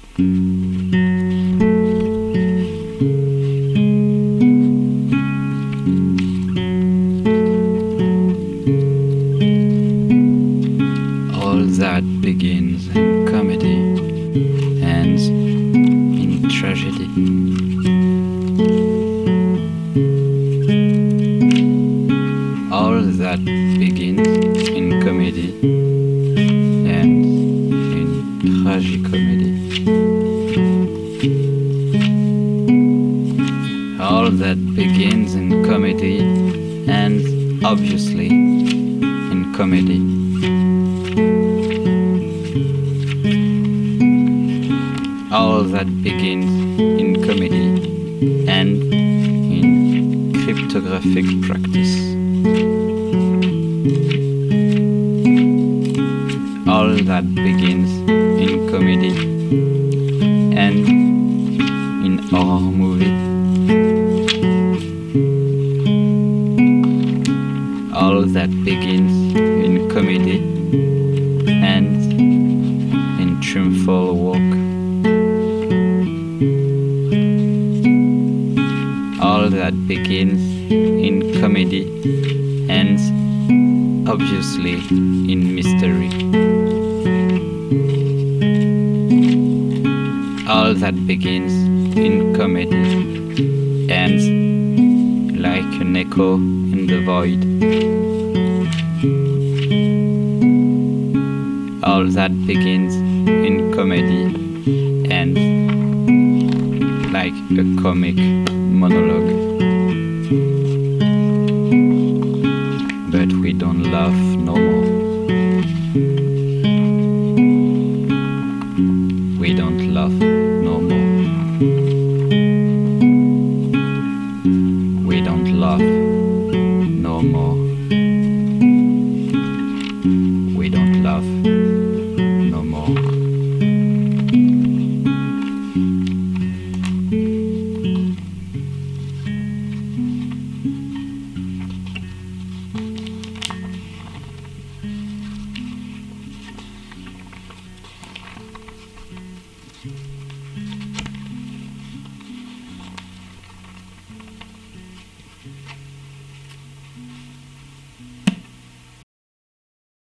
All that begins in comedy ends in tragedy. All that begins in comedy ends in tragicomedy. All that begins in comedy ends obviously in comedy. All that begins in comedy ends in cryptographic practice. All that begins in comedy ends in horror movie. All that begins in comedy ends in triumphal walk. All that begins in comedy ends obviously in mystery. All that begins in comedy ends like an echo in the void. All that begins in comedy ends like a comic monologue. But we don't laugh no more. We don't laugh.